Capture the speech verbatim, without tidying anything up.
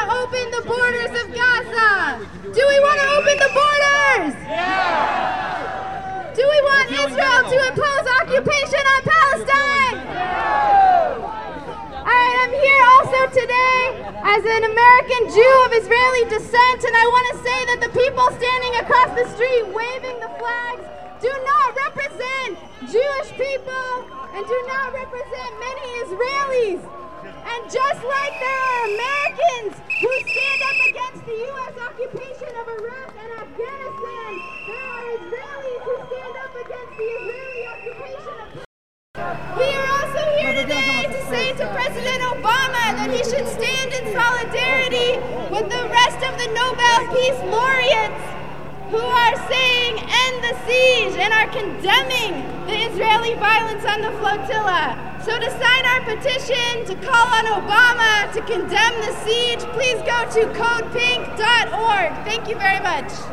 to open the borders of Gaza? Do we want to open the borders? Yeah. Do we want Israel to impose occupation on Palestine? All right, I'm here also today as an American Jew of Israeli descent, and I want to say that the people standing across the street waving the flags do not represent Jewish people and do not represent many Israelis. And just like there are Americans who stand up against the U S occupation of Iraq and Afghanistan, there are Israelis who stand up against the Israeli occupation of Palestine. We are also here today to say to President Obama that he should stand in solidarity with the rest of the Nobel Peace Laureates who are saying end the siege and are condemning the Israeli violence on the flotilla. So to sign our petition to call on Obama to condemn the siege, please go to code pink dot org. Thank you very much.